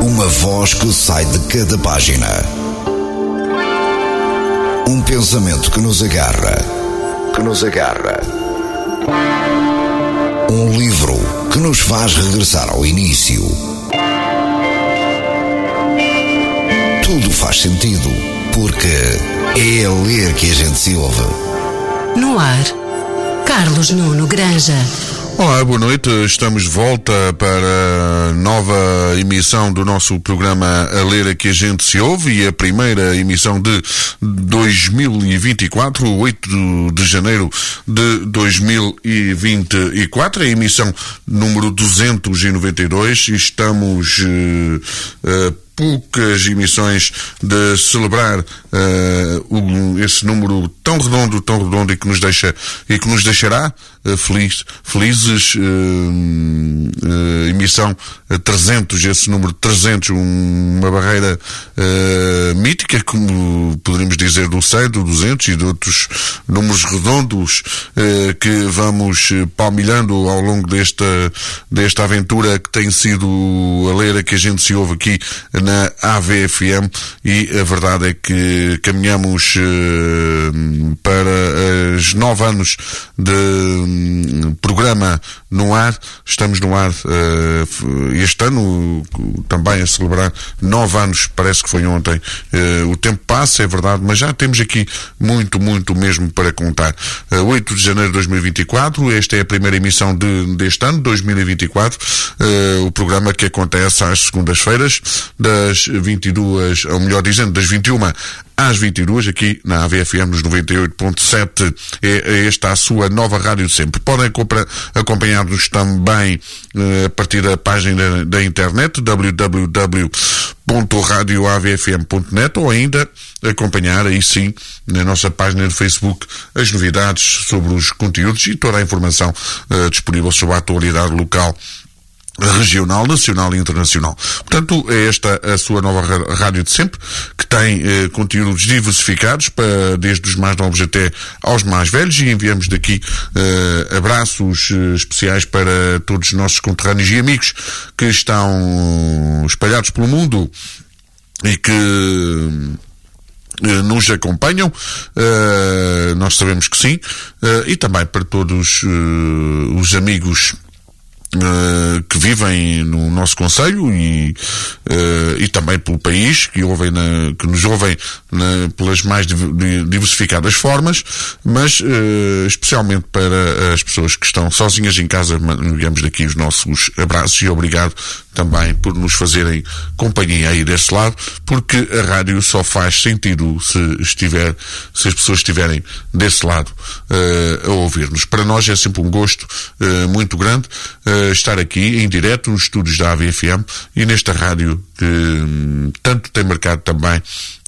Uma voz que sai de cada página. Um pensamento que nos agarra. Um livro que nos faz regressar ao início. Tudo faz sentido, porque é a ler que a gente se ouve. No ar, Carlos Nuno Granja. Olá, boa noite. Estamos de volta para a nova emissão do nosso programa A Ler a que a gente se ouve, e a primeira emissão de 2024, 8 de janeiro de 2024, a emissão número 292. Estamos poucas emissões de celebrar esse número tão redondo e que nos deixará felizes. Emissão 300, esse número 300, uma barreira mítica, como poderíamos dizer, do 100, do 200 e de outros números redondos que vamos palmilhando ao longo desta aventura que tem sido a ler a que a gente se ouve aqui na AVFM. E a verdade é que caminhamos para os 9 anos de programa no ar. Estamos no ar este ano também a celebrar 9 anos, parece que foi ontem. O tempo passa, é verdade, mas já temos aqui muito mesmo para contar. 8 de janeiro de 2024, esta é a primeira emissão deste ano, 2024, o programa que acontece às segundas-feiras, das 22, ou melhor dizendo, das 21 às 22, aqui na AVFM nos 98.7, é esta a sua nova rádio de sempre. Podem acompanhar-nos também a partir da página da internet, www.radioavfm.net, ou ainda acompanhar aí sim na nossa página de Facebook as novidades sobre os conteúdos e toda a informação disponível sobre a atualidade local, regional, nacional e internacional. Portanto, é esta a sua nova rádio de sempre, que tem conteúdos diversificados, desde os mais novos até aos mais velhos, e enviamos daqui abraços especiais para todos os nossos conterrâneos e amigos que estão espalhados pelo mundo e que nos acompanham, nós sabemos que sim, e também para todos os amigos que vivem no nosso concelho e também pelo país, que nos ouvem pelas mais diversificadas formas, mas especialmente para as pessoas que estão sozinhas em casa, enviamos daqui os nossos abraços e obrigado também por nos fazerem companhia aí desse lado, porque a rádio só faz sentido se as pessoas estiverem desse lado a ouvir-nos. Para nós é sempre um gosto muito grande estar aqui em direto nos estúdios da AVFM e nesta rádio que tanto tem marcado também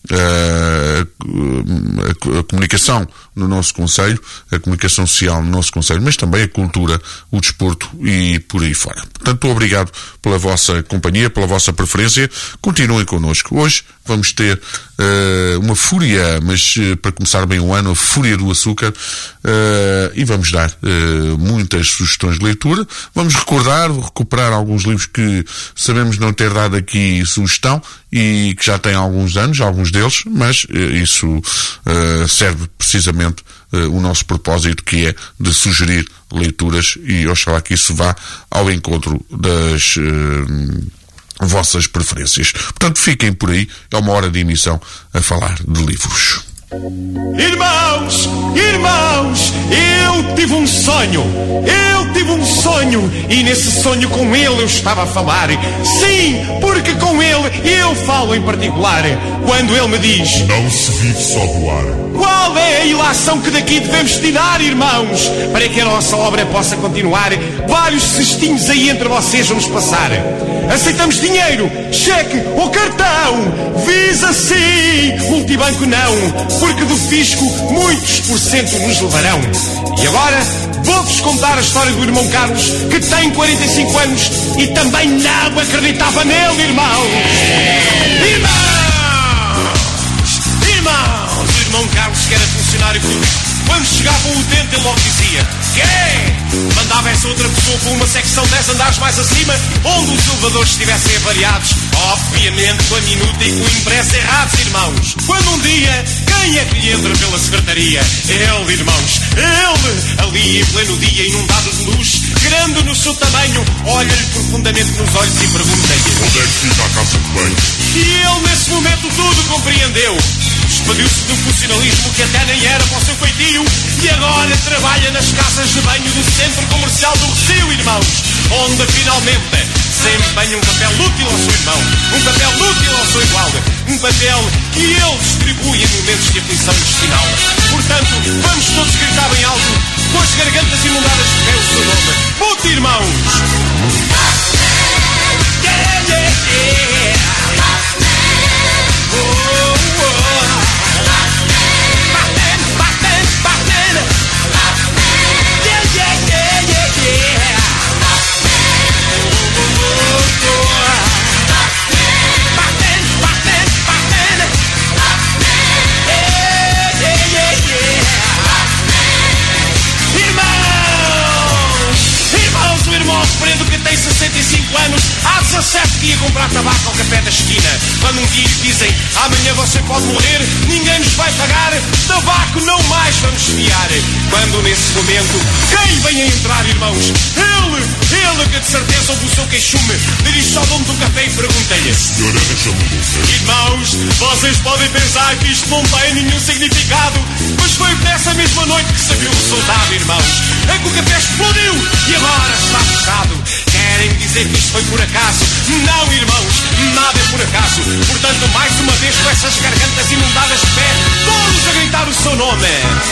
a comunicação no nosso concelho, a comunicação social no nosso concelho, mas também a cultura, o desporto e por aí fora. Portanto, obrigado pela vossa companhia, pela vossa preferência. Continuem connosco. Hoje vamos ter uma fúria, mas para começar bem o ano, a fúria do açúcar, e vamos dar muitas sugestões de leitura. Vamos recuperar alguns livros que sabemos não ter dado aqui sugestão e que já têm alguns anos, alguns deles, mas isso serve precisamente o nosso propósito, que é de sugerir leituras, e oxalá que isso vá ao encontro das vossas preferências. Portanto, fiquem por aí, é uma hora de emissão a falar de livros. Irmãos, eu tive um sonho, e nesse sonho com ele eu estava a falar. Sim, porque com ele eu falo em particular. Quando ele me diz: não se vive só do ar. Qual é a ilação que daqui devemos tirar, irmãos, para que a nossa obra possa continuar? Vários cestinhos aí entre vocês vamos passar. Aceitamos dinheiro, cheque ou cartão, Visa sim, multibanco não, porque do fisco muitos % nos levarão. E agora vou-vos contar a história do irmão Carlos, que tem 45 anos e também não acreditava nele, irmãos. Irmão Carlos, que era funcionário público, Quando chegava o utente ele logo dizia: quem? Mandava essa outra pessoa para uma secção 10 andares mais acima, onde os elevadores estivessem avariados, obviamente com a minuta e com o impresso errados, irmãos. Quando um dia, quem é que lhe entra pela secretaria? Ele, irmãos, ele, ali em pleno dia, inundado de luz, grande no seu tamanho, olha-lhe profundamente nos olhos e pergunta-lhe: onde é que fica a casa de banho? E ele nesse momento tudo compreendeu. Expediu-se de um funcionalismo que até nem era para o seu feitio, e agora trabalha nas casas de banho do centro comercial do Recio, irmãos, onde finalmente se empenha um papel útil ao seu irmão, um papel útil ao seu igual, um papel que ele distribui em momentos de aflição intestinal. Portanto, vamos todos gritar bem alto, com as gargantas inundadas de fé, o seu nome. Muito, irmãos! Yeah, yeah, yeah. Oh, oh. Batman, Batman, Batman. Yeah, yeah, yeah, yeah, yeah. Oh, oh, oh. Batman, Batman, Batman. Yeah, yeah, yeah, yeah. Irmãos, o irmão Alfredo, que tem 65 anos, há 17 que ia comprar tabaco ao café da esquina. Quando um dia lhe dizem: amanhã você pode morrer, ninguém nos vai pagar, tabaco não mais vamos fiar. Quando nesse momento, quem vem a entrar, irmãos? Ele que de certeza ouve o seu queixume, dirige-se ao dono do café e pergunta-lhe: Senhora, deixa-me. irmãos, vocês podem pensar que isto não tem nenhum significado, mas foi nessa mesma noite que se viu o resultado, irmãos. É que o café explodiu e agora está fechado. Querem dizer que isto foi por acaso? Não, irmãos, nada é por acaso. Portanto, mais uma vez, com essas gargantas inundadas de fé, todos a gritar o seu nome.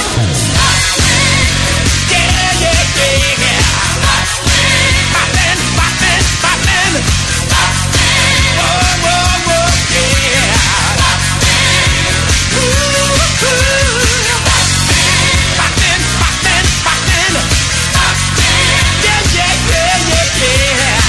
Yeah, yeah, yeah. Batman, Batman, Batman. Oh, oh, oh, yeah. Batman, Batman, Batman. Yeah, yeah, yeah, yeah, yeah.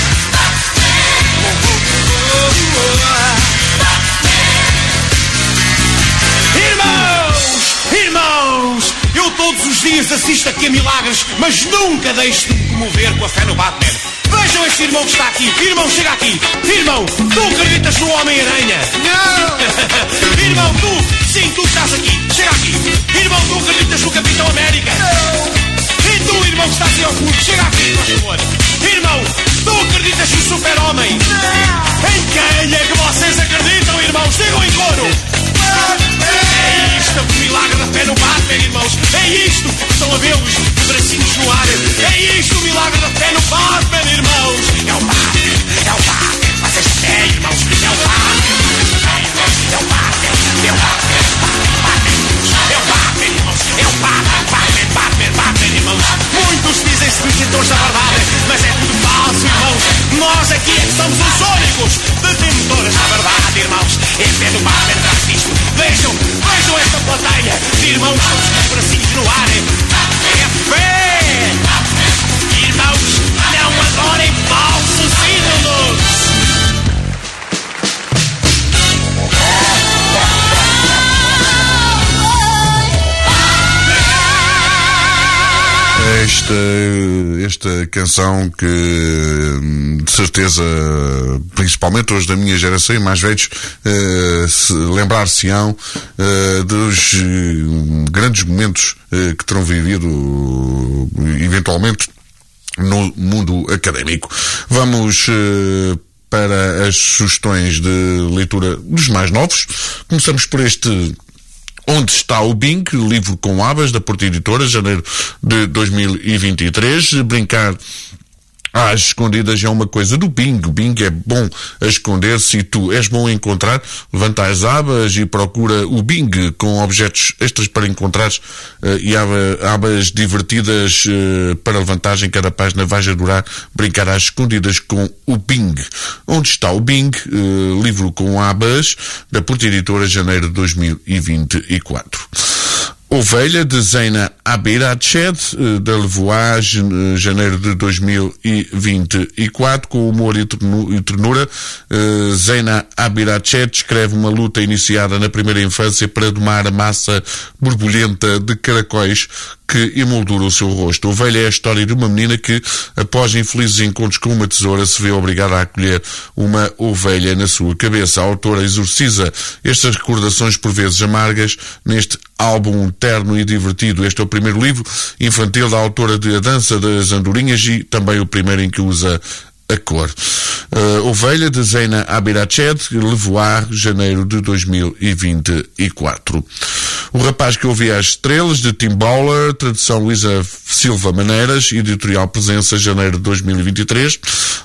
Irmãos, eu todos os dias assisto aqui a milagres, mas nunca deixo de me comover com a fé no Batman. Vejam este irmão que está aqui. Irmão, chega aqui. Irmão, tu acreditas no Homem-Aranha? Não. Irmão, tu, sim, tu estás aqui. Chega aqui. Irmão, tu acreditas no Capitão América? Não. E tu, irmão, que estás aí ao fundo, chega aqui, por favor. Irmão, tu acreditas no Super-Homem? Não. Em quem é que vocês acreditam, irmãos? Digam em coro. É isto o milagre da fé no Batman, irmãos. É isto. Estão a vê-los de bracinhos no ar. É isto o milagre da fé no Batman, irmãos. É o Batman, é o Batman. Vocês têm, irmãos. É o Batman. É o Batman, é o Batman. É o Batman, irmãos. É o Batman, Batman, Batman, Batman, irmãos. Muitos dizem-se detentores da verdade, mas é tudo falso, irmãos. Nós aqui é que somos os únicos detentores da verdade, irmãos. É fé do Batman atrás disto. Vejam esta plateia de irmãos com os bracinhos no ar. É fé! Irmãos, não adorem falsos ídolos! Esta canção que, de certeza, principalmente hoje da minha geração e mais velhos, lembrar-se-ão dos grandes momentos que terão vivido, eventualmente, no mundo académico. Vamos para as sugestões de leitura dos mais novos. Começamos por este Onde está o Bing, livro com abas, da Porta Editora, janeiro de 2023. Brincar às escondidas é uma coisa do Bing. O Bing é bom a esconder-se e tu és bom a encontrar. Levanta as abas e procura o Bing com objetos extras para encontrares e abas divertidas para levantagem. Cada página vais adorar brincar às escondidas com o Bing. Onde está o Bing? Livro com abas, da Porta Editora, janeiro de 2024. Ovelha, de Zeina Abirached, da Levoage, janeiro de 2024, com humor e ternura. Zeina Abirached escreve uma luta iniciada na primeira infância para domar a massa borbulhenta de caracóis que emoldura o seu rosto. Ovelha é a história de uma menina que, após infelizes encontros com uma tesoura, se vê obrigada a acolher uma ovelha na sua cabeça. A autora exorciza estas recordações por vezes amargas neste álbum terno e divertido. Este é o primeiro livro infantil da autora de A Dança das Andorinhas e também o primeiro em que usa a cor. Ovelha, de Zeina Abirached, Levoar, janeiro de 2024. O Rapaz que Ouvia as Estrelas, de Tim Bowler, tradução Luísa Silva Maneiras, editorial Presença, janeiro de 2023.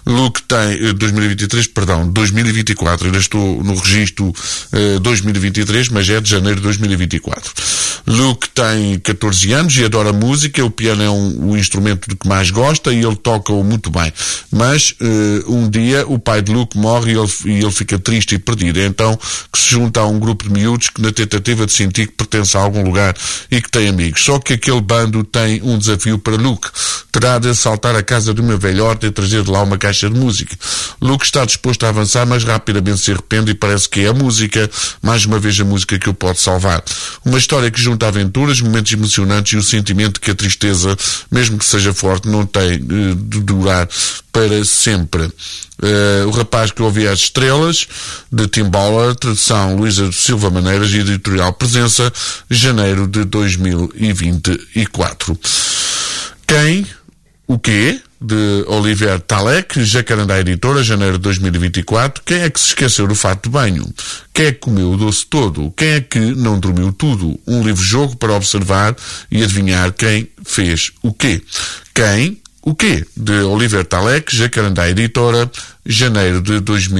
2024, ainda estou no registro 2023, mas é de janeiro de 2024. Luke tem 14 anos e adora música, o piano é o instrumento de que mais gosta e ele toca-o muito bem. Mas um dia o pai de Luke morre e ele fica triste e perdido. É então que se junta a um grupo de miúdos que, na tentativa de sentir que pertence a algum lugar e que tem amigos. Só que aquele bando tem um desafio para Luke. Terá de assaltar a casa de uma velhota e trazer de lá uma caixa de música. Luke está disposto a avançar, mas rapidamente se arrepende e parece que é a música, mais uma vez a música, que o pode salvar. Uma história que junta aventuras, momentos emocionantes e o sentimento que a tristeza, mesmo que seja forte, não tem de durar para sempre. O Rapaz que Ouvia as Estrelas, de Tim Bowler, tradução Luísa Silva Maneiras, editorial Presença, janeiro de 2024. Quem? O quê? De Oliver Talek, Jacarandá Editora, janeiro de 2024. Quem é que se esqueceu do fato de banho? Quem é que comeu o doce todo? Quem é que não dormiu tudo? Um livro-jogo para observar e adivinhar quem fez o quê. Quem? O quê? De Oliver Talek, Jacarandá Editora, janeiro de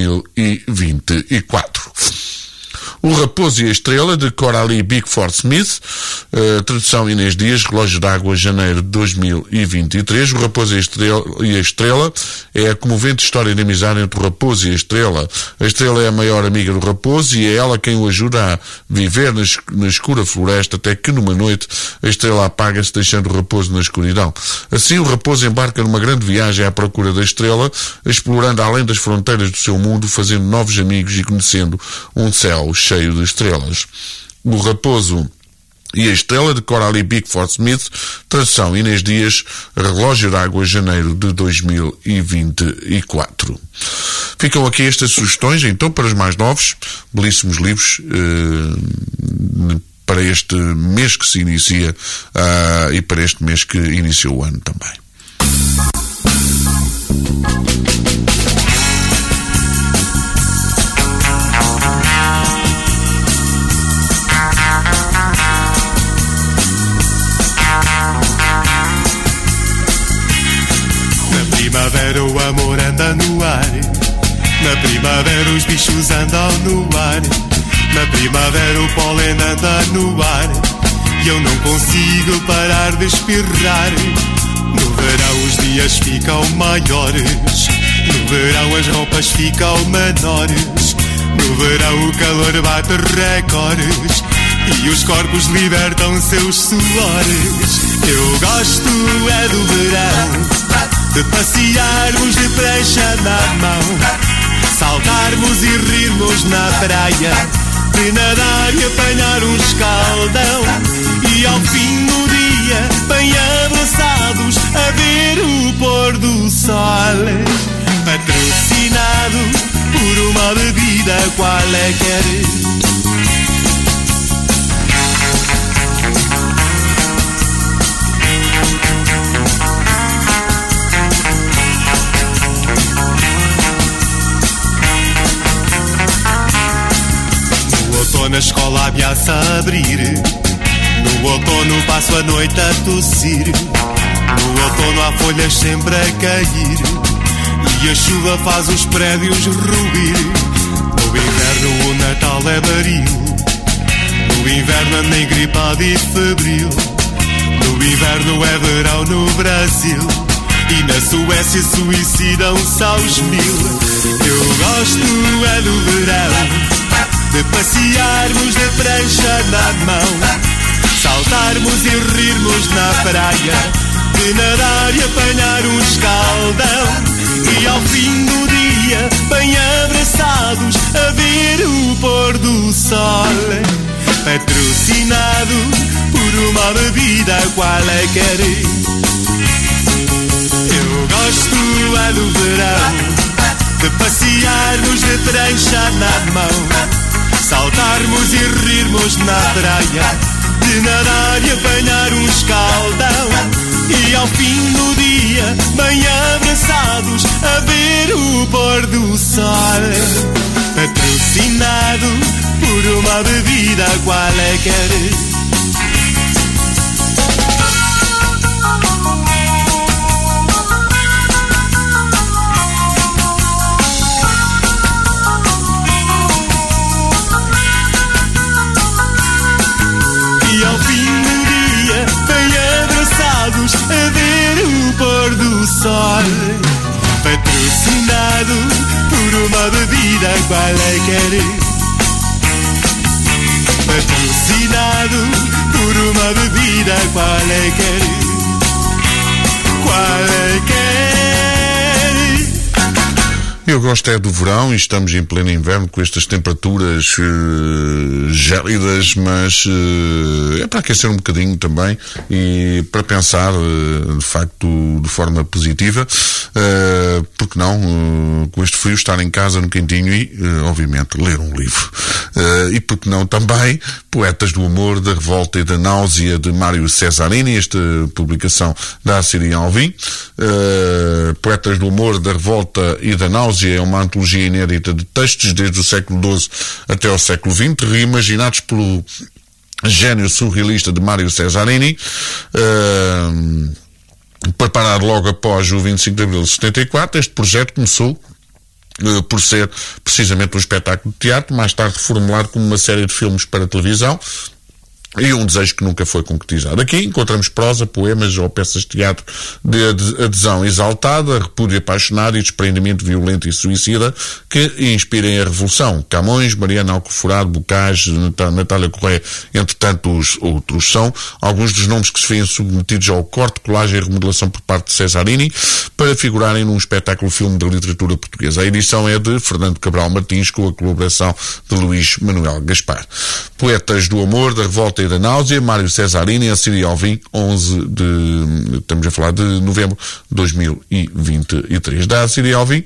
2024. O Raposo e a Estrela, de Coralie Bickford Smith, tradução Inês Dias, Relógio d'Água, janeiro de 2023. O Raposo e a Estrela é a comovente história de amizade entre o Raposo e a Estrela. A Estrela é a maior amiga do Raposo e é ela quem o ajuda a viver na escura floresta, até que numa noite a Estrela apaga-se, deixando o Raposo na escuridão. Assim, o Raposo embarca numa grande viagem à procura da Estrela, explorando além das fronteiras do seu mundo, fazendo novos amigos e conhecendo um céu cheio de estrelas. O Raposo e a Estrela, de Coralie Bickford Smith, tradução Inês Dias, Relógio d'Água, janeiro de 2024. Ficam aqui estas sugestões, então, para os mais novos, belíssimos livros para este mês que se inicia e para este mês que iniciou o ano também. primavera o amor anda no ar. Na primavera os bichos andam no ar. Na primavera o pólen anda no ar. E eu não consigo parar de espirrar. No verão os dias ficam maiores. No verão as roupas ficam menores. No verão o calor bate recordes. E os corpos libertam seus suores. Eu gosto é do verão, de passearmos de prancha na mão, saltarmos e rirmos na praia, de nadar e apanhar um escaldão. E ao fim do dia, bem abraçados, a ver o pôr do sol, patrocinado por uma bebida qualquer. Na escola ameaça a abrir. No outono passo a noite a tossir. No outono há folhas sempre a cair. E a chuva faz os prédios ruir. No inverno o Natal é baril. No inverno anda engripado e febril. No inverno é verão no Brasil. E na Suécia suicidam-se aos 1000. Eu gosto é do verão, de passearmos de prancha na mão, saltarmos e rirmos na praia, de nadar e apanhar um escaldão, e ao fim do dia, bem abraçados, a ver o pôr do sol. Patrocinado por uma bebida qualquer. Eu gosto é do verão, de passearmos de prancha na mão, saltarmos e rirmos na praia, de nadar e apanhar um escaldão, e ao fim do dia, bem abraçados, a ver o pôr do sol. Patrocinado por uma bebida qualquer. E ao fim do dia, bem abraçados, a ver o pôr do sol. Patrocinado por uma bebida qualquer. Patrocinado por uma bebida qualquer. Eu gosto é do verão e estamos em pleno inverno com estas temperaturas gélidas, mas é para aquecer um bocadinho também e para pensar de facto de forma positiva, porque não, com este frio, estar em casa no quentinho e obviamente ler um livro, e porque não também Poetas do Amor, da Revolta e da Náusea, de Mário Cesarini, esta publicação da Assíria Alvim. Poetas do Amor, da Revolta e da Náusea é uma antologia inédita de textos desde o século XII até ao século XX, reimaginados pelo gênio surrealista de Mário Cesarini, preparado logo após o 25 de abril de 74. Este projeto começou por ser precisamente um espetáculo de teatro, mais tarde reformulado como uma série de filmes para televisão, e um desejo que nunca foi concretizado. Aqui encontramos prosa, poemas ou peças de teatro de adesão exaltada, repúdio apaixonado e desprendimento violento e suicida que inspirem a revolução. Camões, Mariana Alcoforado, Bocage, Natália Correia, entre tantos outros, são alguns dos nomes que se vêem submetidos ao corte, colagem e remodelação por parte de Cesarini para figurarem num espetáculo-filme da literatura portuguesa. A edição é de Fernando Cabral Martins, com a colaboração de Luís Manuel Gaspar. Poetas do Amor, da Revolta e da Náusea, Mário Cesarini, Assíria Alvim, estamos a falar de novembro de 2023. Da Assíria Alvim,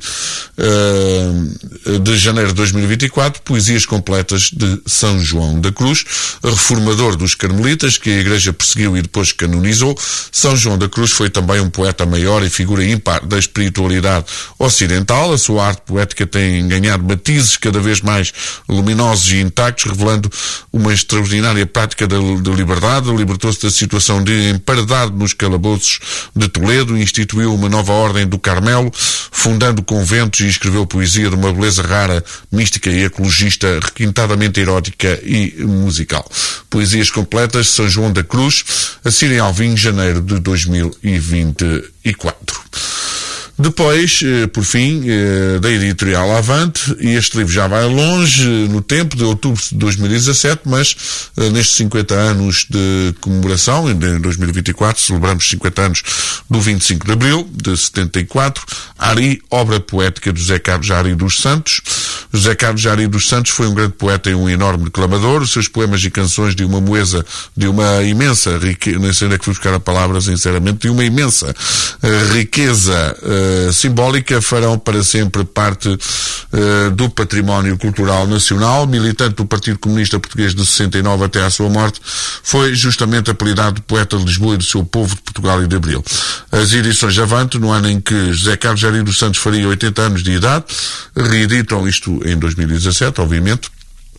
de janeiro de 2024, Poesias Completas de São João da Cruz, reformador dos Carmelitas, que a Igreja perseguiu e depois canonizou. São João da Cruz foi também um poeta maior e figura ímpar da espiritualidade ocidental. A sua arte poética tem ganhado matizes cada vez mais luminosos e intactos, revelando uma extraordinária prática de liberdade. Libertou-se da situação de emparedado nos calabouços de Toledo, instituiu uma nova ordem do Carmelo, fundando conventos, e escreveu poesia de uma beleza rara, mística e ecologista, requintadamente erótica e musical. Poesias Completas, São João da Cruz, Assíria Alvim, janeiro de 2024. Depois, por fim, da editorial Avante, e este livro já vai longe no tempo, de outubro de 2017, mas nestes 50 anos de comemoração, em 2024, celebramos 50 anos do 25 de abril de 74, Ari, obra poética de José Carlos Ari dos Santos. José Carlos Ari dos Santos foi um grande poeta e um enorme declamador. Os seus poemas e canções de uma imensa riqueza, nem sei onde é que fui buscar a palavra, sinceramente, de uma imensa riqueza simbólica, farão para sempre parte do património cultural nacional. Militante do Partido Comunista Português de 69 até à sua morte, foi justamente apelidado de poeta de Lisboa e do seu povo, de Portugal e de Abril. As edições Avante, no ano em que José Carlos Ari dos Santos faria 80 anos de idade, reeditam isto em 2017, obviamente,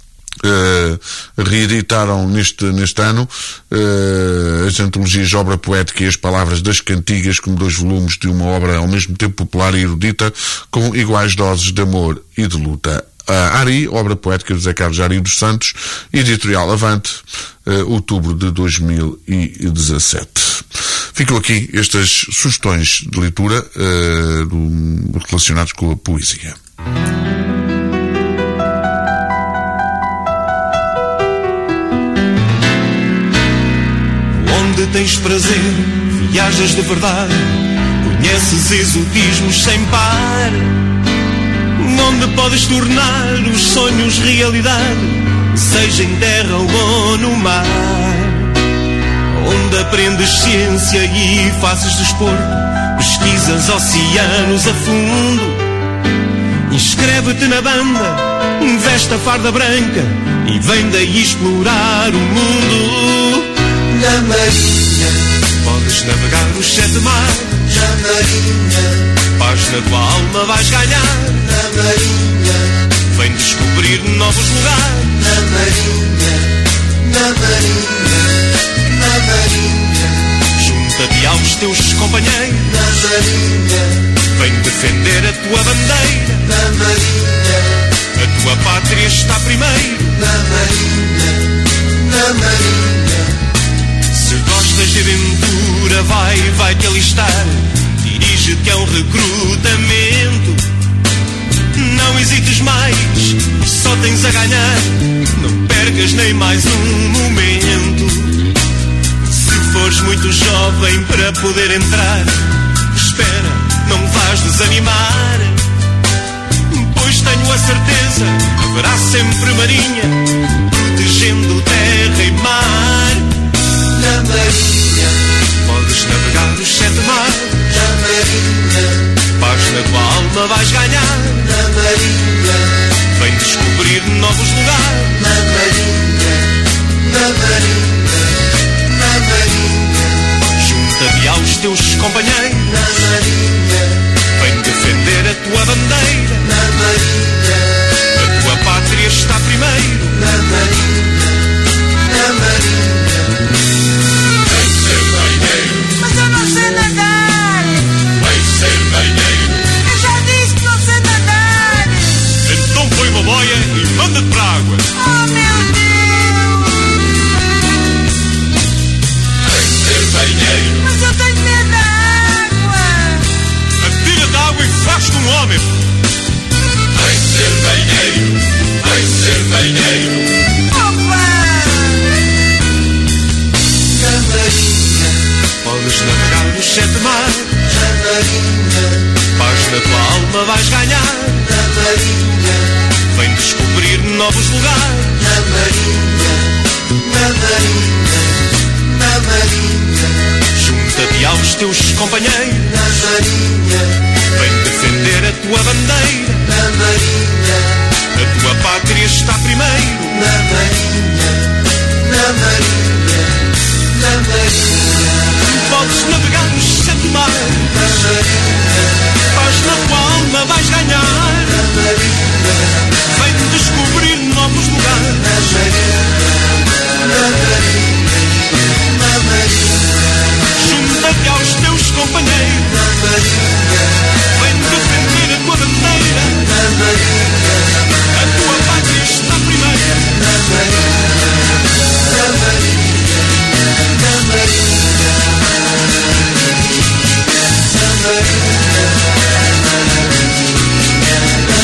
reeditaram neste ano as antologias de obra poética e as palavras das cantigas, como 2 volumes de uma obra ao mesmo tempo popular e erudita, com iguais doses de amor e de luta. Ari, obra poética de José Carlos Ari dos Santos, editorial Avante, outubro de 2017. Ficam aqui estas sugestões de leitura relacionadas com a poesia. tens prazer, viajas de verdade, conheces exotismos sem par, onde podes tornar os sonhos realidade, seja em terra ou no mar, onde aprendes ciência e fazes desporto, pesquisas oceanos a fundo. Inscreve-te na banda, veste a farda branca e vem daí explorar o mundo. Na Marinha podes navegar os 7 mares. Na Marinha paz na tua alma vais ganhar. Na Marinha vem descobrir novos lugares. Na Marinha, na Marinha, na Marinha. Junta-te aos teus companheiros. Na Marinha vem defender a tua bandeira. Na Marinha a tua pátria está primeiro. Na Marinha, na Marinha. Se gostas de aventura, vai te alistar. Dirige-te a um recrutamento. Não hesites mais, só tens a ganhar. Não percas nem mais um momento. Se fores muito jovem para poder entrar, espera, não vais desanimar. Pois tenho a certeza, haverá sempre marinha, protegendo terra e mar. Na Marinha podes navegar os 7 mares. Na Marinha paz na tua alma vais ganhar. Na Marinha vem descobrir novos lugares. Na Marinha, na Marinha, na Marinha. Junta-te aos teus companheiros. Na Marinha vem defender a tua bandeira. Na Marinha a tua pátria está primeiro. Na Marinha, na Marinha. Vem ser marinheiro, Mas eu não sei nadar. vem ser marinheiro. Eu já disse que não sei nadar. Então põe uma boia e manda-te para a água. Oh meu Deus. Vem ser marinheiro, Mas eu tenho medo da água. Atira-te à água e faz-te um homem. vem ser marinheiro, vem ser marinheiro. Opa. Na Marinha Podes navegar os 7 mares. Na Marinha Paz na tua alma vais ganhar. Na Marinha Vem descobrir novos lugares. Na Marinha, na Marinha, na Marinha. Junta-te aos teus companheiros. Na Marinha, Vem defender a tua bandeira. na Marinha, A tua pátria está primeiro. na Marinha, na Marinha, na Marinha. Podes navegar os 7 mares. Na Marinha, Paz na tua alma vais ganhar. na Marinha, Vem descobrir novos lugares. na Marinha, na Marinha, na Marinha, Junta-te aos teus companheiros. na Marinha, Vem defender a tua bandeira. na Marinha, A tua pátria está primeiro. na Marinha, na Marinha, na Marinha, na Marinha, na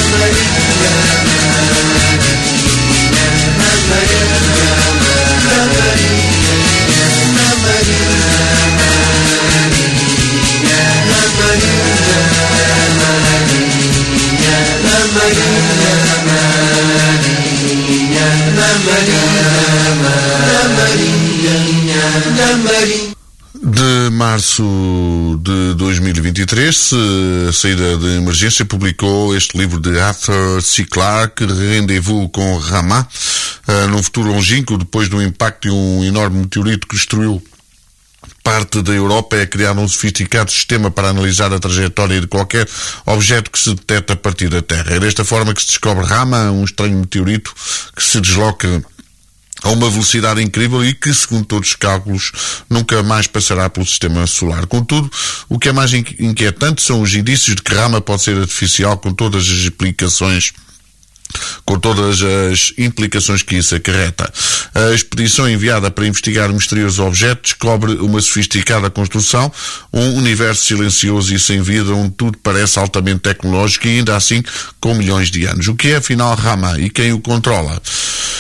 De março de 2023, a saída de emergência publicou este livro de Arthur C. Clarke, Rendezvous com Rama, num futuro longínquo, depois do impacto de um enorme meteorito que destruiu parte da Europa, é criar um sofisticado sistema para analisar a trajetória de qualquer objeto que se detecta a partir da Terra. É desta forma que se descobre Rama, um estranho meteorito que se desloca a uma velocidade incrível e que, segundo todos os cálculos, nunca mais passará pelo sistema solar. Contudo, o que é mais inquietante são os indícios de que Rama pode ser artificial, com todas as implicações que isso acarreta. A expedição enviada para investigar o misterioso objeto descobre uma sofisticada construção, um universo silencioso e sem vida, onde tudo parece altamente tecnológico e ainda assim com milhões de anos. O que é afinal Rama e quem o controla?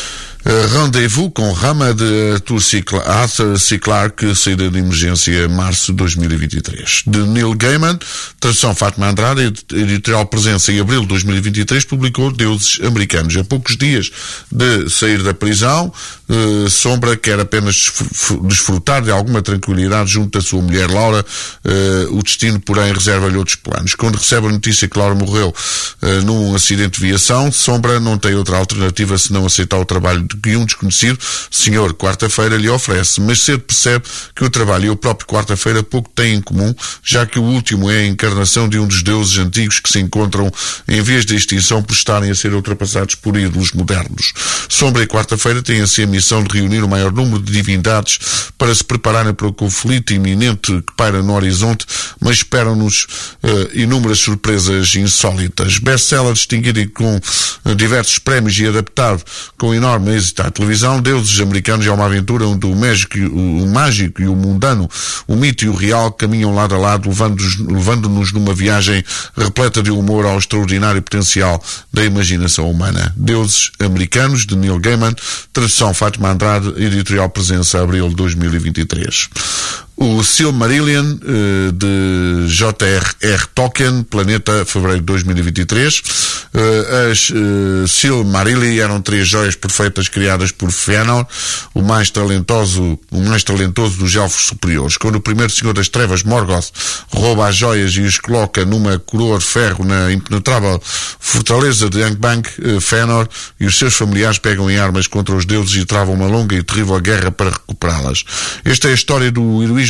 Rendez-vous com Rama de Arthur C. Clarke, saída de emergência março de 2023. De Neil Gaiman, tradução Fátima Andrade, editorial Presença em abril de 2023, publicou Deuses Americanos. A poucos dias de sair da prisão, Sombra quer apenas desfrutar de alguma tranquilidade junto da sua mulher Laura. O destino, porém, reserva-lhe outros planos. Quando recebe a notícia que Laura morreu num acidente de viação, Sombra não tem outra alternativa senão aceitar o trabalho que um desconhecido senhor Quarta-feira lhe oferece, mas cedo percebe que o trabalho e o próprio Quarta-feira pouco têm em comum, já que o último é a encarnação de um dos deuses antigos que se encontram em vias de extinção por estarem a ser ultrapassados por ídolos modernos. Sombra e Quarta-feira têm assim a missão de reunir o maior número de divindades para se prepararem para o conflito iminente que paira no horizonte, mas esperam-nos inúmeras surpresas insólitas. Best-seller distinguido com diversos prémios e adaptado com enorme êxito à televisão, Deuses Americanos é uma aventura onde o mágico e o mundano, o mito e o real caminham lado a lado, levando-nos numa viagem repleta de humor ao extraordinário potencial da imaginação humana. Deuses Americanos, de Neil Gaiman, tradução Fátima Andrade, editorial Presença, abril de 2023. O Silmarillion, de J.R.R. Tolkien, Planeta, fevereiro de 2023. As Silmarilli eram 3 joias perfeitas criadas por Fëanor, o mais talentoso dos elfos superiores. Quando o primeiro senhor das trevas, Morgoth, rouba as joias e os coloca numa coroa de ferro na impenetrável fortaleza de Angband, Fëanor e os seus familiares pegam em armas contra os deuses e travam uma longa e terrível guerra para recuperá-las. Esta é a história do heroísmo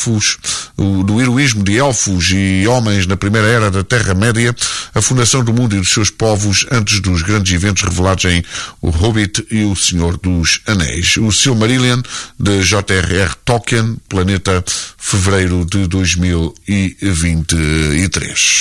de elfos e homens na primeira era da Terra-média, a fundação do mundo e dos seus povos antes dos grandes eventos revelados em O Hobbit e O Senhor dos Anéis. O Silmarillion, de J.R.R. Tolkien, Planeta, fevereiro de 2023.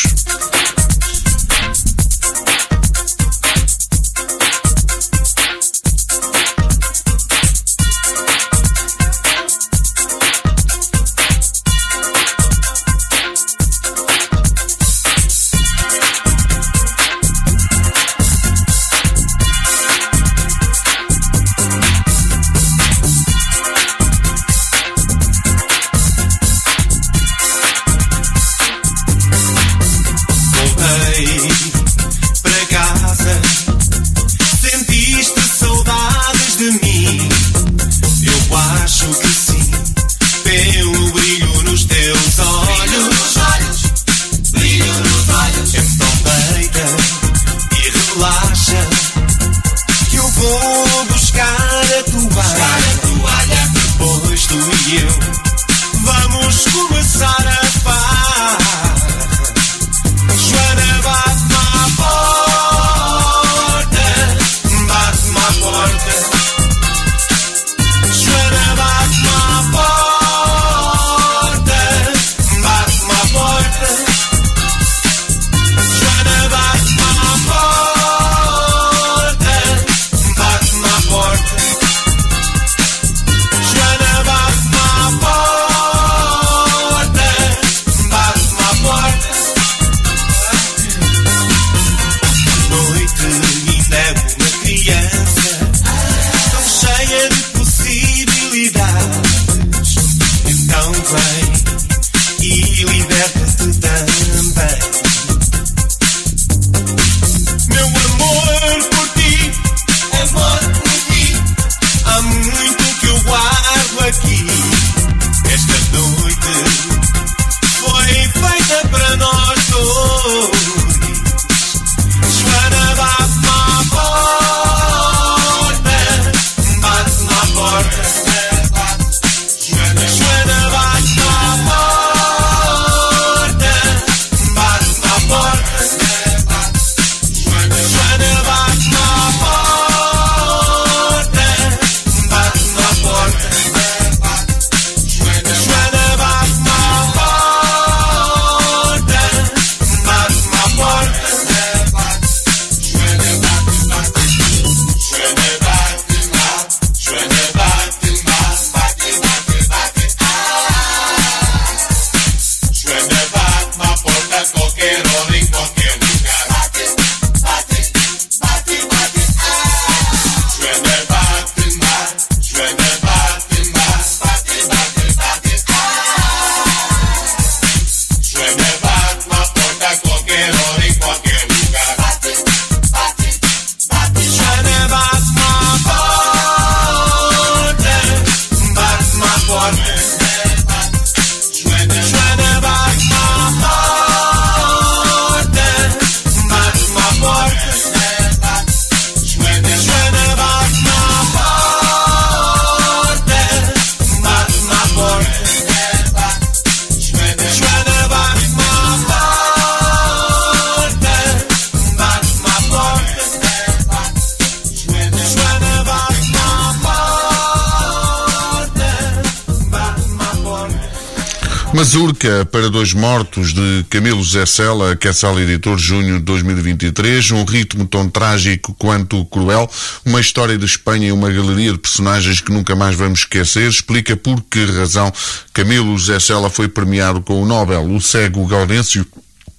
Mazurca para dois mortos, de Camilo José Cela, Quetzal Editor, junho de 2023. Um ritmo tão trágico quanto cruel. Uma história de Espanha e uma galeria de personagens que nunca mais vamos esquecer. Explica por que razão Camilo José Cela foi premiado com o Nobel. O cego Gaudêncio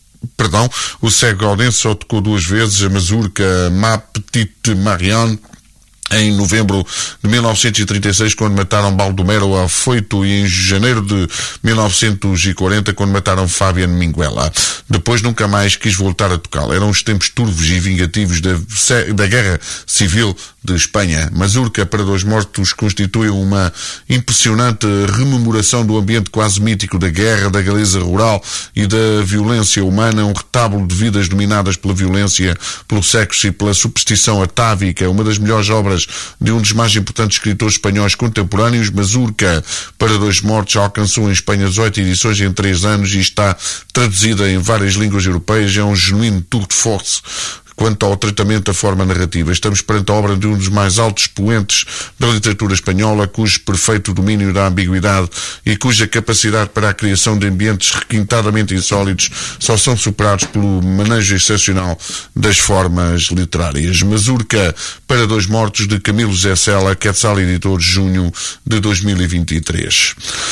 só tocou duas vezes a mazurca Ma Petite Marianne, em novembro de 1936, quando mataram Baldomero Afoito, e em janeiro de 1940, quando mataram Fabian Minguella. Depois nunca mais quis voltar a tocá-la. Eram os tempos turvos e vingativos da Guerra Civil de Espanha. Mazurca para dois mortos constitui uma impressionante rememoração do ambiente quase mítico da guerra, da galeza rural e da violência humana, um retábulo de vidas dominadas pela violência, pelo sexo e pela superstição atávica, uma das melhores obras de um dos mais importantes escritores espanhóis contemporâneos. Mazurca para dois mortos alcançou em Espanha 18 edições em 3 anos e está traduzida em várias línguas europeias. É um genuíno tour de force quanto ao tratamento da forma narrativa. Estamos perante a obra de um dos mais altos expoentes da literatura espanhola, cujo perfeito domínio da ambiguidade e cuja capacidade para a criação de ambientes requintadamente insólitos só são superados pelo manejo excepcional das formas literárias. Mazurca para dois mortos, de Camilo José Cela, Quetzal Editor, junho de 2023.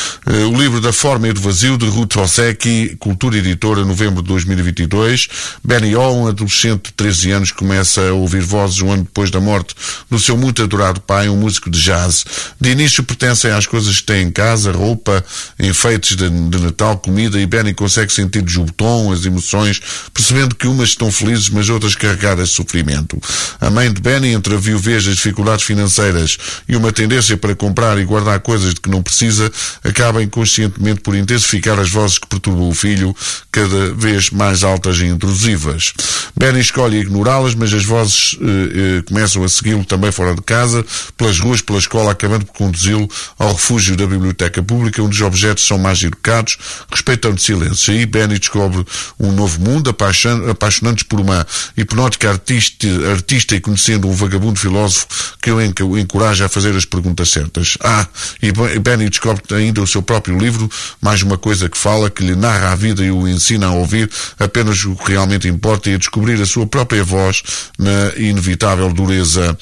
O livro Da Forma e do Vazio, de Ruth Ozeki, Cultura Editora, novembro de 2022. Benny O, um adolescente de 13 anos, começa a ouvir vozes um ano depois da morte do seu muito adorado pai, um músico de jazz. De início pertencem às coisas que tem em casa: roupa, enfeites de Natal, comida, e Benny consegue sentir o tom, as emoções, percebendo que umas estão felizes, mas outras carregadas de sofrimento. A mãe de Benny, entre a viuvez, as dificuldades financeiras e uma tendência para comprar e guardar coisas de que não precisa, acaba inconscientemente por intensificar as vozes que perturbam o filho, cada vez mais altas e intrusivas. Benny escolhe ignorá-las, mas as vozes começam a segui-lo também fora de casa, pelas ruas, pela escola, acabando por conduzi-lo ao refúgio da biblioteca pública, onde os objetos são mais educados, respeitam de silêncio. Aí Benny descobre um novo mundo, apaixonante por uma hipnótica artista e conhecendo um vagabundo filósofo que o encoraja a fazer as perguntas certas. E Benny descobre ainda o seu próprio livro, mais uma coisa que fala, que lhe narra a vida e o ensina a ouvir apenas o que realmente importa e a descobrir a sua própria voz na inevitável dureza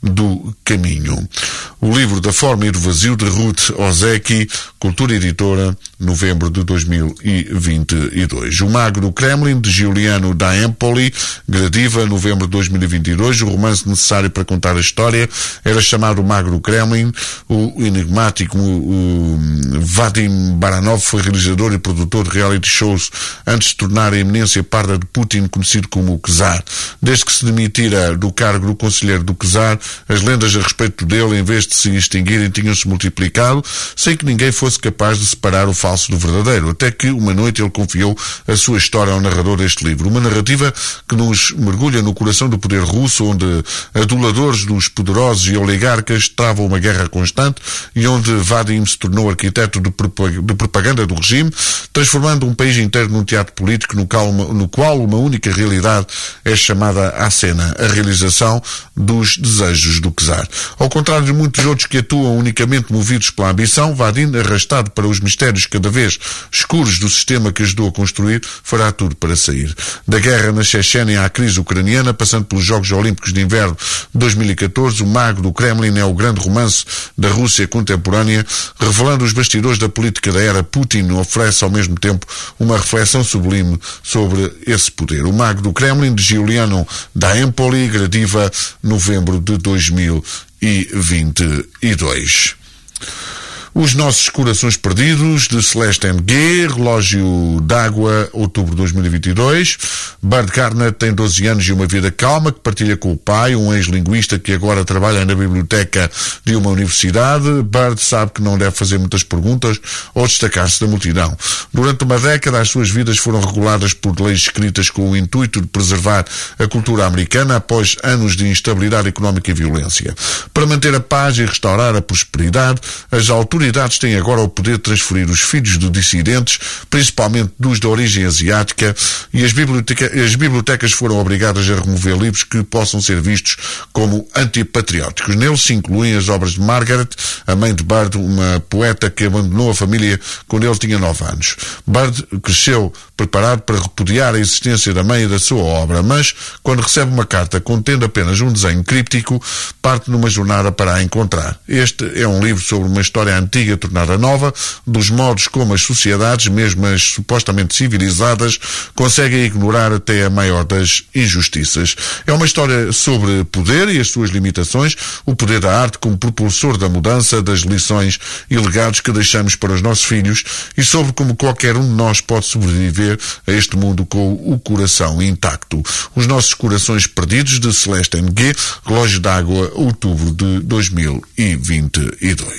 do caminho. O livro Da Forma e do Vazio, de Ruth Ozeki, Cultura Editora, novembro de 2022. O Mago do Kremlin, de Giuliano da Empoli, Gradiva, novembro de 2022. O romance necessário para contar a história era chamado O Mago do Kremlin. O enigmático Vadim Baranov foi realizador e produtor de reality shows antes de tornar a eminência parda de Putin, conhecido como o Czar. Desde que se demitira do cargo do conselheiro do Czar, as lendas a respeito dele, em vez de se extinguirem, tinham-se multiplicado, sem que ninguém fosse capaz de separar o falso do verdadeiro, até que uma noite ele confiou a sua história ao narrador deste livro. Uma narrativa que nos mergulha no coração do poder russo, onde aduladores dos poderosos e oligarcas travam uma guerra constante, e onde Vadim se tornou arquiteto de propaganda do regime, transformando um país inteiro num teatro político no qual uma única realidade é chamada à cena: a realização dos desejos do Czar. Ao contrário de muitos outros que atuam unicamente movidos pela ambição, Vadim, arrastado para os mistérios cada vez escuros do sistema que ajudou a construir, fará tudo para sair. Da guerra na Chechênia à crise ucraniana, passando pelos Jogos Olímpicos de Inverno de 2014, O Mago do Kremlin é o grande romance da Rússia contemporânea, revelando os bastidores da política da era Putin. Oferece ao mesmo tempo uma reflexão sublime sobre esse poder. O Mago do Kremlin, de Giuliano da Empoli, Gradiva, novembro de 2022. Os Nossos Corações Perdidos, de Celeste N.G., Relógio d'Água, outubro de 2022. Bird Garner tem 12 anos e uma vida calma, que partilha com o pai, um ex-linguista que agora trabalha na biblioteca de uma universidade. Bird sabe que não deve fazer muitas perguntas ou destacar-se da multidão. Durante uma década, as suas vidas foram reguladas por leis escritas com o intuito de preservar a cultura americana após anos de instabilidade económica e violência. Para manter a paz e restaurar a prosperidade, as autoridades autoridades têm agora o poder de transferir os filhos de dissidentes, principalmente dos de origem asiática, e as bibliotecas foram obrigadas a remover livros que possam ser vistos como antipatrióticos. Neles se incluem as obras de Margaret, a mãe de Bird, uma poeta que abandonou a família quando ele tinha 9 anos. Bird cresceu preparado para repudiar a existência da mãe e da sua obra, mas quando recebe uma carta contendo apenas um desenho críptico, parte numa jornada para a encontrar. Este é um livro sobre uma história antiga tornada nova, dos modos como as sociedades, mesmo as supostamente civilizadas, conseguem ignorar até a maior das injustiças. É uma história sobre poder e as suas limitações, o poder da arte como propulsor da mudança, das lições e legados que deixamos para os nossos filhos, e sobre como qualquer um de nós pode sobreviver a este mundo com o coração intacto. Os nossos corações perdidos, de Celeste Ng, Relógio d'Água, outubro de 2022.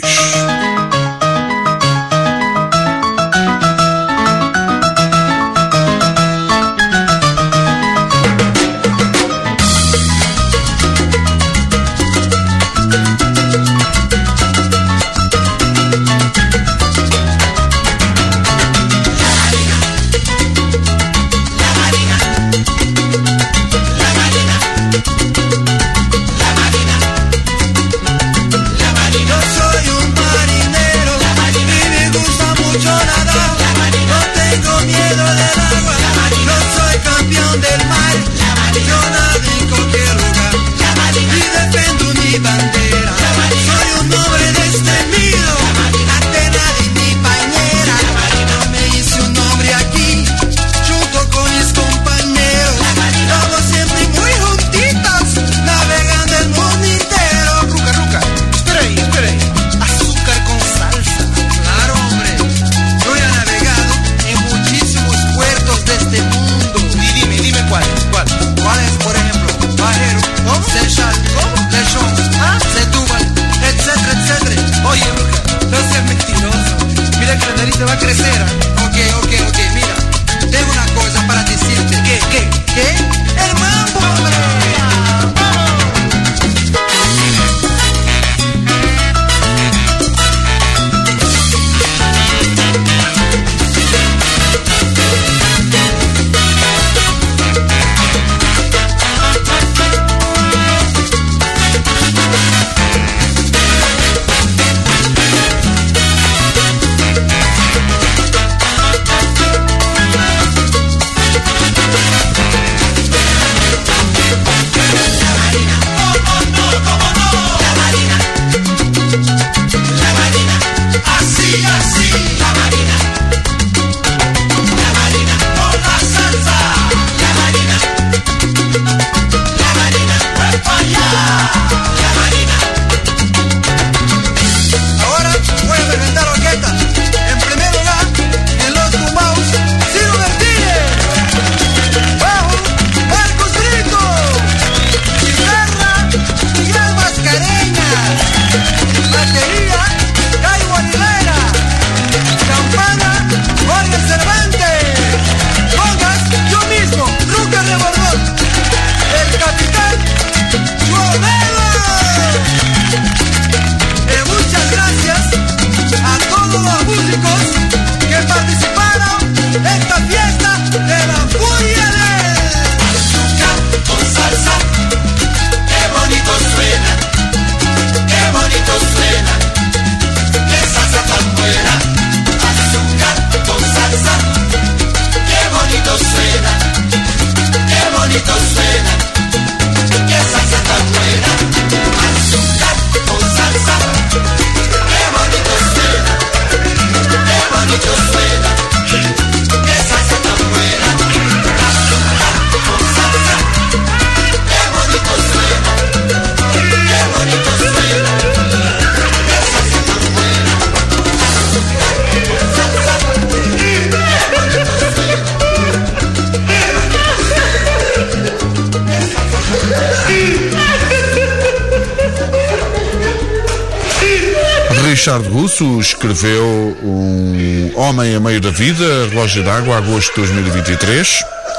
Richard Russo escreveu Um Homem a Meio da Vida, Relógio d'Água, agosto de 2023.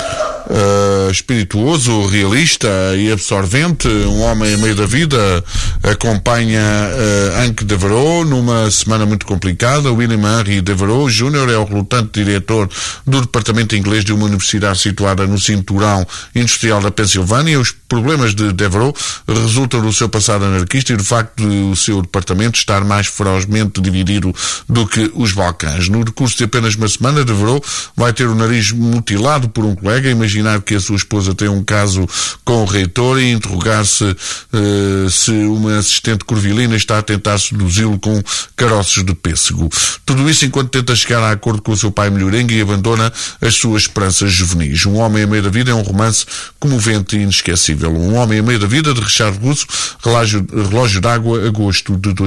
espirituoso, realista e absorvente. Um homem a meio da vida acompanha Hank Devereaux numa semana muito complicada. William Henry Devereaux Jr. é o relutante diretor do departamento inglês de uma universidade situada no cinturão industrial da Pensilvânia. Os problemas de Devereaux resultam do seu passado anarquista e do facto de o seu departamento estar mais ferozmente dividido do que os Balcãs. No decurso de apenas uma semana, Devereaux vai ter o nariz mutilado por um colega, imaginar que a sua esposa tem um caso com o reitor e interrogar-se se uma assistente curvilínea está a tentar seduzi-lo com caroços de pêssego. Tudo isso enquanto tenta chegar a acordo com o seu pai melhorengue e abandona as suas esperanças juvenis. Um Homem a Meio da Vida é um romance comovente e inesquecível. Um Homem a Meio da Vida, de Richard Russo, Relógio d'Água, agosto de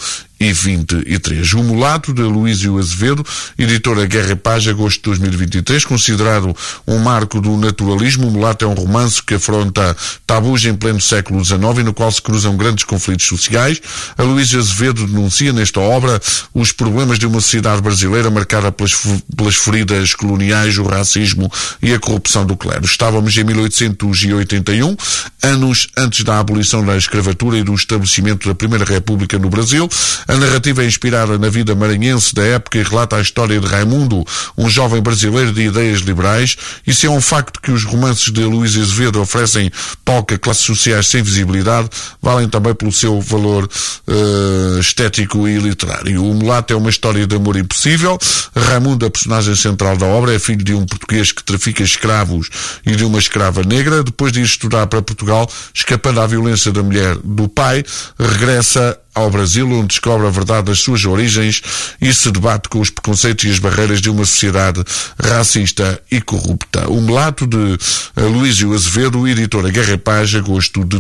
2023. O Mulato, de Luísio Azevedo, editora Guerra e Paz, agosto de 2023, considerado um marco do naturalismo. O Mulato é um romance que afronta tabus em pleno século XIX e no qual se cruzam grandes conflitos sociais. A Luísio Azevedo denuncia nesta obra os problemas de uma sociedade brasileira marcada pelas feridas coloniais, o racismo e a corrupção do clero. Estávamos em 1881, anos antes da abolição da escravatura e do estabelecimento da Primeira República no Brasil. A narrativa é inspirada na vida maranhense da época e relata a história de Raimundo, um jovem brasileiro de ideias liberais. Isso é um facto que os romances de Luísio Azevedo oferecem palco a classes sociais sem visibilidade, valem também pelo seu valor estético e literário. O Mulato é uma história de amor impossível. Raimundo, a personagem central da obra, é filho de um português que trafica escravos e de uma escrava negra. Depois de ir estudar para Portugal, escapando à violência da mulher do pai, regressa ao Brasil, onde descobre a verdade das suas origens e se debate com os preconceitos e as barreiras de uma sociedade racista e corrupta. O Mulato, de Luísio Azevedo, editora Guerra e Paz, agosto de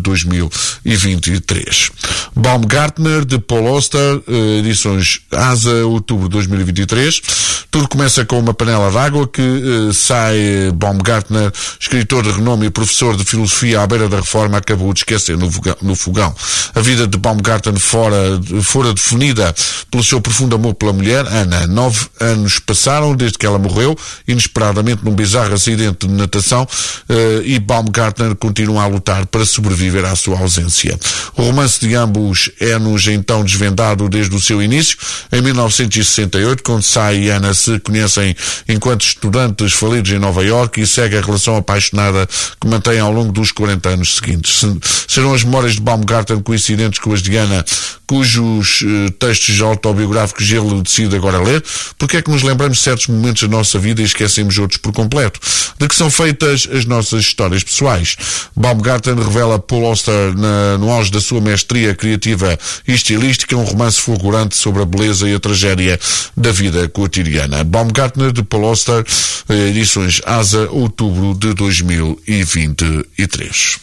2023. Baumgartner, de Paul Auster, edições Asa, outubro de 2023. Tudo começa com uma panela d'água que sai. Baumgartner, escritor de renome e professor de filosofia à beira da reforma, acabou de esquecer no fogão. A vida de Baumgartner fora definida pelo seu profundo amor pela mulher, Ana. 9 anos passaram desde que ela morreu, inesperadamente num bizarro acidente de natação, e Baumgartner continua a lutar para sobreviver à sua ausência. O romance de ambos é-nos então desvendado desde o seu início, em 1968, quando Sai e Ana se conhecem enquanto estudantes falidos em Nova Iorque e segue a relação apaixonada que mantém ao longo dos 40 anos seguintes. Serão as memórias de Baumgartner coincidentes com as de Ana, cujos textos autobiográficos ele decide agora ler? Porque é que nos lembramos de certos momentos da nossa vida e esquecemos outros por completo? De que são feitas as nossas histórias pessoais? Baumgartner revela Paul Auster no auge da sua mestria criativa e estilística, um romance fulgurante sobre a beleza e a tragédia da vida cotidiana. Baumgartner, de Paul Auster, edições Asa, outubro de 2023.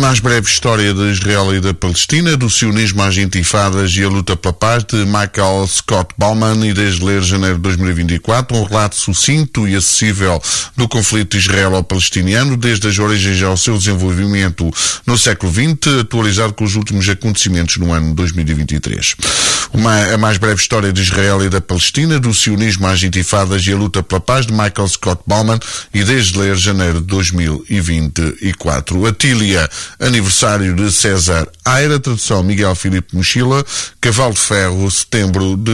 mais breve história de Israel e da Palestina, do sionismo às intifadas e a luta pela paz, de Michael Scott Bauman, e desde ler janeiro de 2024, um relato sucinto e acessível do conflito israelo-palestiniano, desde as origens ao seu desenvolvimento no século XX, atualizado com os últimos acontecimentos no ano 2023. A mais breve história de Israel e da Palestina, do sionismo às intifadas e a luta pela paz, de Michael Scott Bauman, e desde ler janeiro de 2024. Atília, aniversário de César Aira, tradução Miguel Filipe Mochila, Cavalo de Ferro, setembro de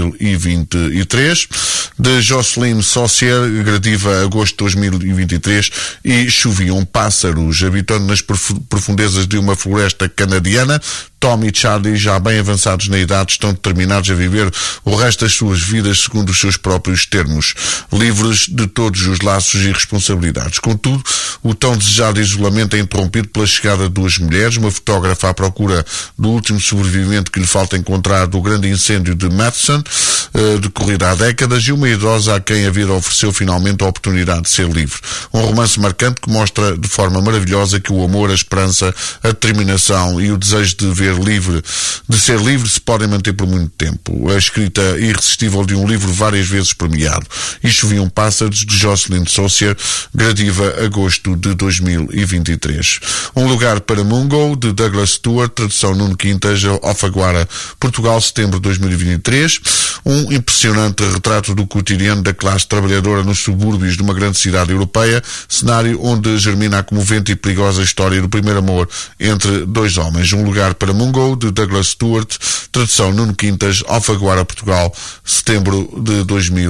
2023, de Jocelyn Saucier, gradiva, agosto de 2023, e Choviam Pássaros, habitando nas profundezas de uma floresta canadiana. Tom e Charlie, já bem avançados na idade, estão determinados a viver o resto das suas vidas segundo os seus próprios termos, livres de todos os laços e responsabilidades. Contudo, o tão desejado isolamento é interrompido pela chegada de duas mulheres, uma fotógrafa à procura do último sobrevivente que lhe falta encontrar do grande incêndio de Madison, decorrido há décadas, e uma idosa a quem a vida ofereceu finalmente a oportunidade de ser livre. Um romance marcante que mostra de forma maravilhosa que o amor, a esperança, a determinação e o desejo de ser livre se podem manter por muito tempo. A escrita irresistível de um livro várias vezes premiado. E Choviam Pássaros, de Jocelyn Saucier, gradiva, agosto de 2023. Um Lugar para Mungo, de Douglas Stewart, tradução Nuno Quintas, Alfaguara, Portugal, setembro de 2023. Um impressionante retrato do cotidiano da classe trabalhadora nos subúrbios de uma grande cidade europeia, cenário onde germina a comovente e perigosa história do primeiro amor entre dois homens. Um Lugar para Mungo, de Douglas Stewart, tradução Nuno Quintas, Alfaguara, Portugal, setembro de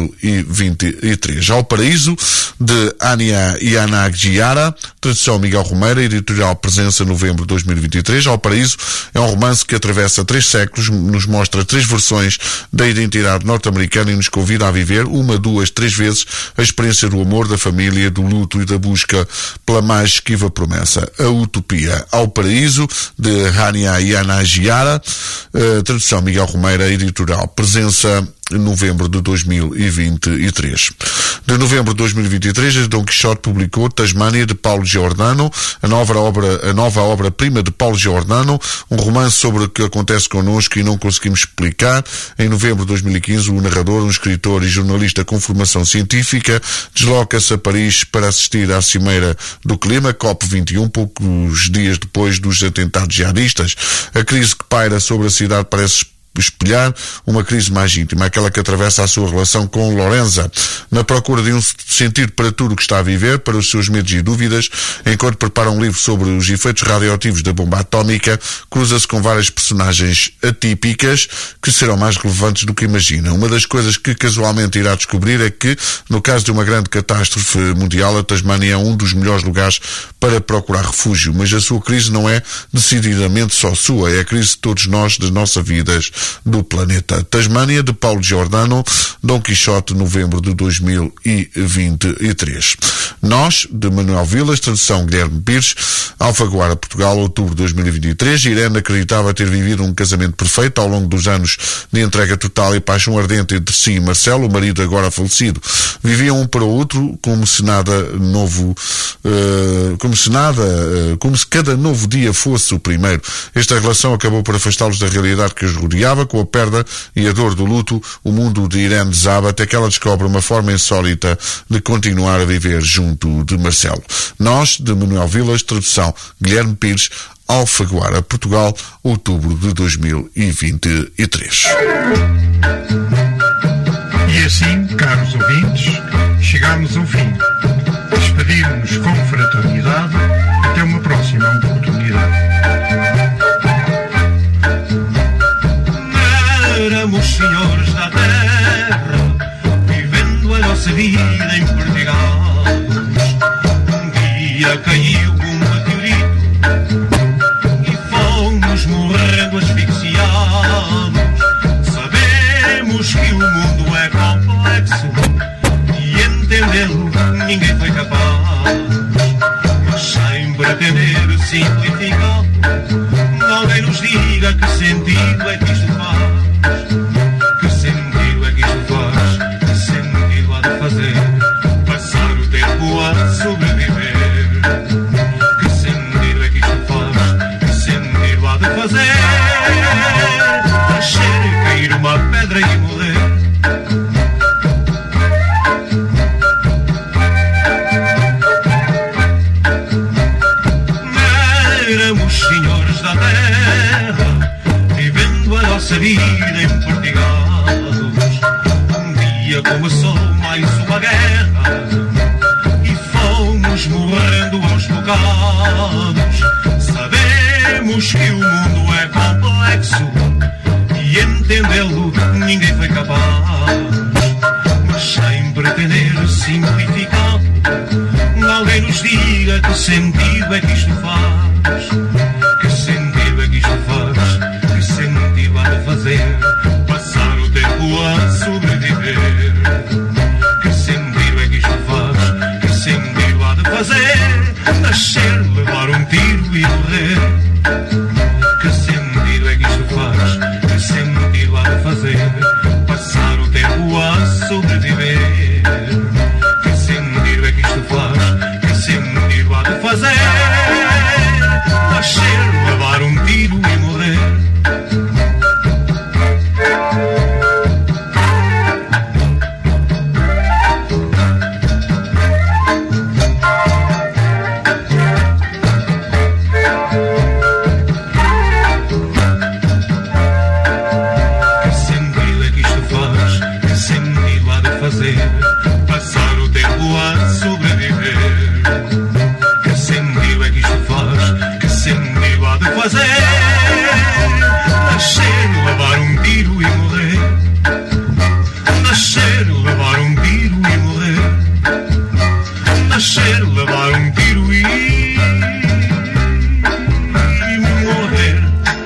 2023. Ao Paraíso, de Ania Yanagiara, tradução Miguel Romeira, editorial Presença, novembro de 2023. Ao Paraíso é um romance que atravessa 3 séculos, nos mostra 3 versões da identidade norte-americana e nos convida a viver 1, 2, 3 vezes a experiência do amor, da família, do luto e da busca pela mais esquiva promessa, a utopia. Ao Paraíso, de Ania Yanagiara, tradução Miguel Romeira, editorial Presença, novembro de 2023. De novembro de 2023, a Dom Quixote publicou Tasmânia, de Paulo Giordano, a nova obra-prima de Paulo Giordano, um romance sobre o que acontece connosco e não conseguimos explicar. Em novembro de 2015, o narrador, um escritor e jornalista com formação científica, desloca-se a Paris para assistir à Cimeira do Clima, COP21, poucos dias depois dos atentados jihadistas. A crise que paira sobre a cidade parece espelhar uma crise mais íntima, aquela que atravessa a sua relação com Lorenza. Na procura de um sentido para tudo o que está a viver, para os seus medos e dúvidas, enquanto prepara um livro sobre os efeitos radioativos da bomba atómica, cruza-se com várias personagens atípicas que serão mais relevantes do que imagina. Uma das coisas que casualmente irá descobrir é que, no caso de uma grande catástrofe mundial, a Tasmânia é um dos melhores lugares para procurar refúgio, mas a sua crise não é decididamente só sua, é a crise de todos nós, das nossas vidas, do planeta. Tasmânia, de Paulo Giordano, Dom Quixote, novembro de 2023. Nós, de Manuel Vilas, tradução Guilherme Pires, Alfaguara, Portugal, outubro de 2023. Irene acreditava ter vivido um casamento perfeito ao longo dos anos de entrega total e paixão ardente entre si e Marcelo, o marido agora falecido. Viviam um para o outro como se cada novo dia fosse o primeiro. Esta relação acabou por afastá-los da realidade que os rodeava. Com a perda e a dor do luto, o mundo de Irene desaba até que ela descobre uma forma insólita de continuar a viver junto de Marcelo. Nós, de Manuel Vilas, tradução Guilherme Pires, Alfaguara, Portugal, outubro de 2023. E assim, caros ouvintes, chegamos ao fim. Despedimos-nos com fraternidade. Até uma próxima oportunidade. Éramos senhores da terra, vivendo a nossa vida em perdigados. Um dia caiu um meteorito e fomos morrendo asfixiados. Sabemos que o mundo é complexo e entendê-lo ninguém foi capaz. Mas sem pretender simplificar, alguém nos diga que sentido é que isto faz. Que sentido é que isto faz? Que sentido há de fazer? Passar o tempo a sobreviver. Que sentido é que isto faz? diga que sentido é que isto faz. Que sentido é que isto faz. Que sentido há de fazer passar o tempo a sobreviver. Que sentido é que isto faz. Que sentido há de fazer nascer, levar um tiro e morrer. Que sentido é que isto faz. Que sentido há de fazer passar o tempo a sobreviver. Que sentido é que isto faz. Que sentido há de fazer nascer, levar um tiro e morrer. Passar o tempo a sobreviver. Que sentido é que isto faz? Que sentido há de fazer nascer, levar um tiro e morrer. Nascer, levar um tiro e morrer. Nascer, levar um tiro e morrer.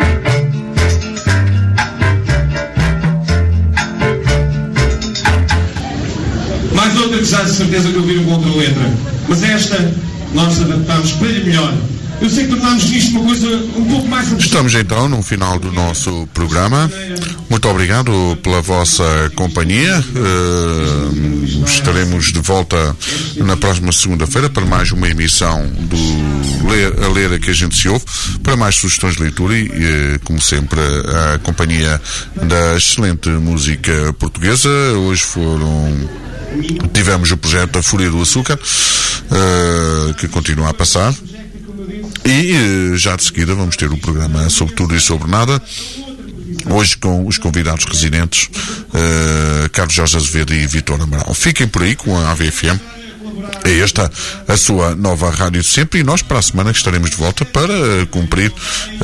Mais outra que já de certeza que ouviram contra a letra. Mas esta, nós adaptámos para melhor. Eu sei que tornámos isto uma coisa um pouco mais... Estamos então no final do nosso programa. Muito obrigado pela vossa companhia. Estaremos de volta na próxima segunda-feira para mais uma emissão do A Ler que a gente se ouve, para mais sugestões de leitura e, como sempre, a companhia da excelente música portuguesa. Hoje tivemos o projeto da Fúria do Açúcar, que continua a passar. E já de seguida vamos ter um programa sobre tudo e sobre nada, hoje com os convidados residentes, Carlos Jorge Azevedo e Vítor Amaral. Fiquem por aí com a AVFM. É esta a sua nova rádio de sempre, e nós para a semana estaremos de volta para cumprir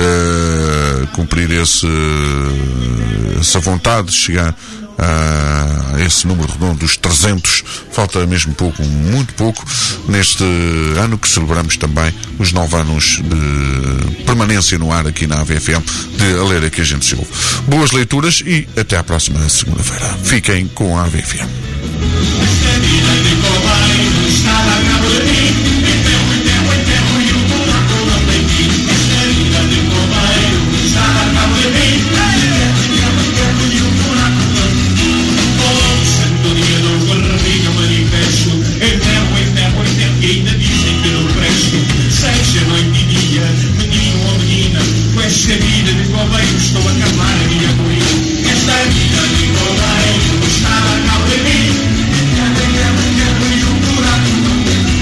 essa vontade de chegar a esse número redondo dos 300. Falta mesmo pouco, muito pouco, neste ano que celebramos também os 9 anos de permanência no ar aqui na AVFM de A Ler que a gente se ouve. Boas leituras e até à próxima segunda-feira. Fiquem com a AVFM. Seja noite e dia, menino ou menina, com esta vida de coveiro estou a acabar a minha ruína. Esta vida de coveiro está a acabar a mim. E o buraco não tem.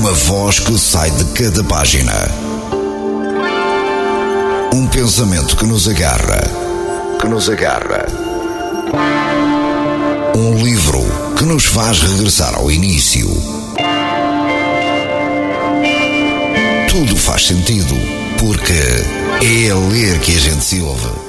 Uma voz que sai de cada página. Um pensamento que nos agarra. Um livro que nos faz regressar ao início. Tudo faz sentido, porque é a ler que a gente se ouve.